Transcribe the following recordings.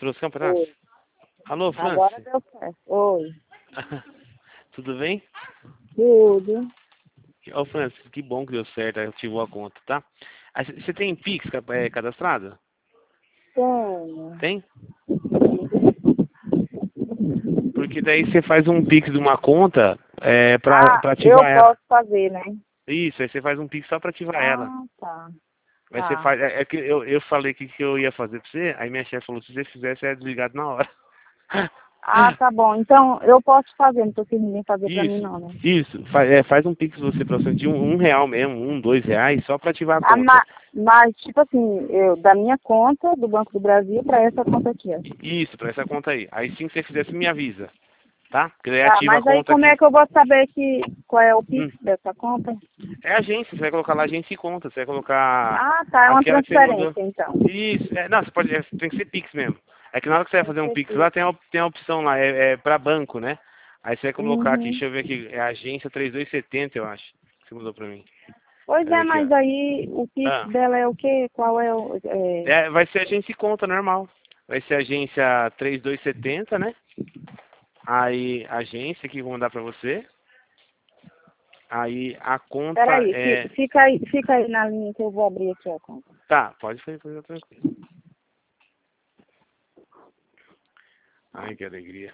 Trouxe campeonato? Oi. Alô, Agora Francis? deu certo. Oi. Tudo bem? Tudo. Ô, Francis, que bom que deu certo, ativou a conta, tá? Você tem Pix cadastrado? Tenho. Tem? Porque daí você faz um Pix de uma conta Ah, pra eu ativar ela. posso fazer, né? Isso, aí você faz um Pix só pra ativar ela. Ah, tá. Aí você Tá. faz. É que eu falei que eu ia fazer pra você, aí minha chefe falou, se você fizesse, é desligado na hora. Ah, tá bom. Então, eu posso fazer, não tô sem ninguém fazer pra mim Isso, não, né? isso. Faz um Pix você pra você de um real mesmo, R$ 2, só pra ativar a Ah, conta. mas, tipo assim, da minha conta, do Banco do Brasil, pra essa conta aqui, ó. Isso, pra essa conta aí. Aí sim que você fizer, você me avisa, tá? Porque daí Tá, ativa a mas aí conta como aqui. é que eu vou saber qual é o Hum. Pix dessa conta? É agência, você vai colocar lá agência e conta. Você vai colocar Ah, tá, é uma aquela que você mandou. transferência, então. Isso, não, você pode, tem que ser Pix mesmo. É que na hora que você vai Tem fazer que um ser Pix lá, Pix. tem a opção lá, é pra banco, né? Aí você vai colocar aqui, Uhum. deixa eu ver aqui, é agência 3270, eu acho. Que você mandou pra mim. Pois Pera é, aí aqui, mas ó. aí o Pix Ah, dela é o quê? Qual é o... vai ser agência e conta, normal. Vai ser agência 3270, né? Aí, agência que eu vou mandar pra você. Aí, a conta Peraí, é... fica aí na linha que eu vou abrir aqui a conta. Tá, pode fazer coisa tranquila. Ai, que alegria.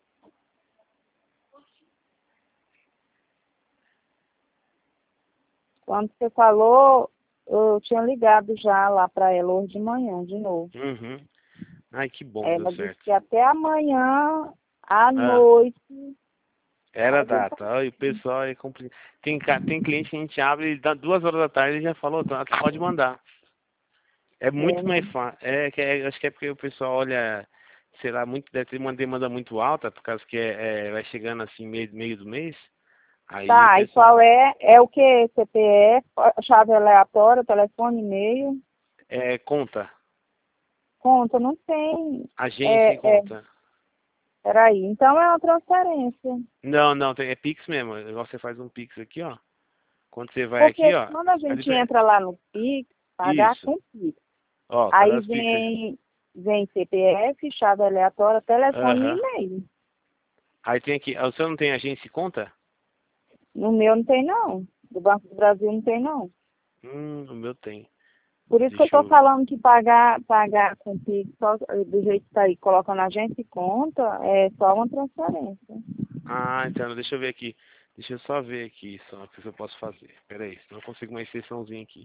Quando você falou, eu tinha ligado já lá para ela hoje de manhã, de novo. Uhum. Ai, que bom que deu Ela disse certo. que até amanhã, à Ah, noite, era a alguém data. Ai, o pessoal é complicado. Tem cliente que a gente abre e dá 2 horas da tarde e já falou, tá, pode mandar. É é, muito mais né? fácil. Acho que é porque o pessoal olha, sei lá, deve ter uma demanda muito alta, por causa que vai chegando assim meio do mês. Aí o Tá, e pessoal qual é? É o que? CPF, chave aleatória, telefone, e-mail? conta, Conta, não tem. agência e conta. Peraí, então é uma transferência. Não, não, é Pix mesmo. Igual você faz um Pix aqui, ó. Quando você vai aqui, Porque ó. quando a Ali gente entra lá no Pix, pagar Isso. com Pix. Ó, Aí cadastro Pix. vem CPF, chave aleatória, telefone e Aham. e-mail. Aí tem aqui. O seu não tem agência e conta? No meu não tem não. Do Banco do Brasil não tem não. O meu tem. Por isso que eu Deixa estou eu. falando que pagar com Pix, só, do jeito que está aí, colocando agência e conta, é só uma transferência. Ah, então, deixa eu ver aqui. Deixa eu só ver aqui só o que eu posso fazer. Pera aí, senão eu consigo uma exceçãozinha aqui.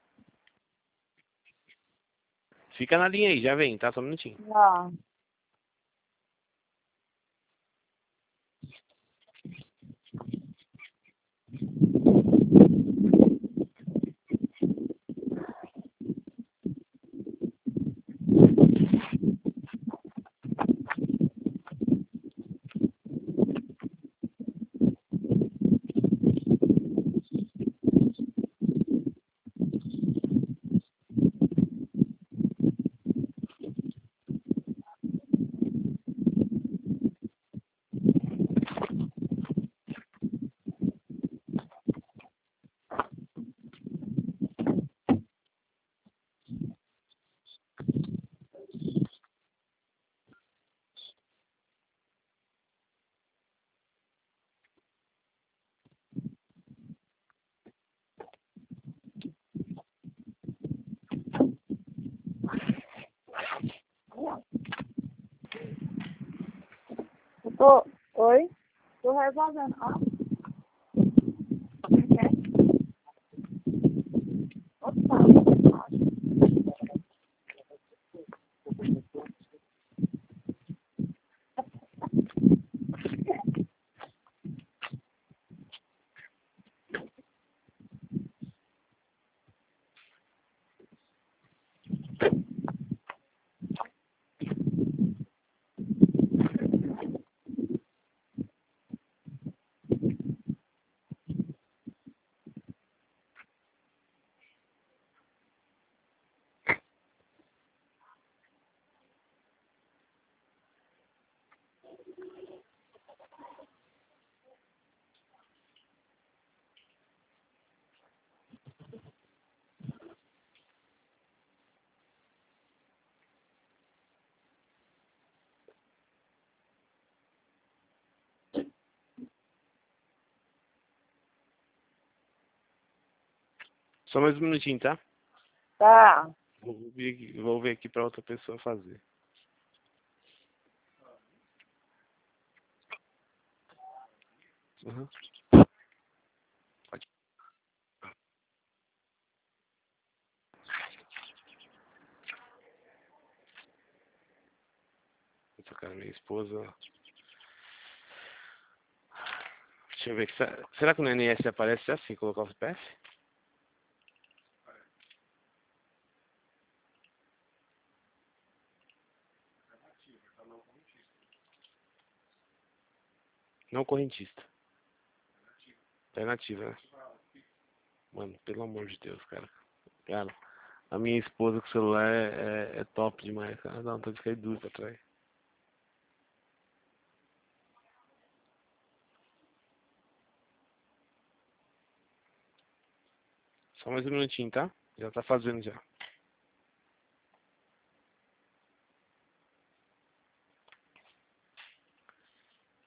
Fica na linha aí, já vem, tá? Só um minutinho. Ah, oi? Estou resolvendo. Ah, Só mais um minutinho, tá? Tá. Vou ver aqui pra outra pessoa fazer. Uhum. Pode. Essa cara, minha esposa. Deixa eu ver. Será que no NS aparece assim, colocar o CPF? Não correntista. Alternativa, né? Mano, pelo amor de Deus, cara. Cara, a minha esposa com o celular é top demais, cara. Dá vontade de cair duro pra trás. Só mais um minutinho, tá? Já tá fazendo já.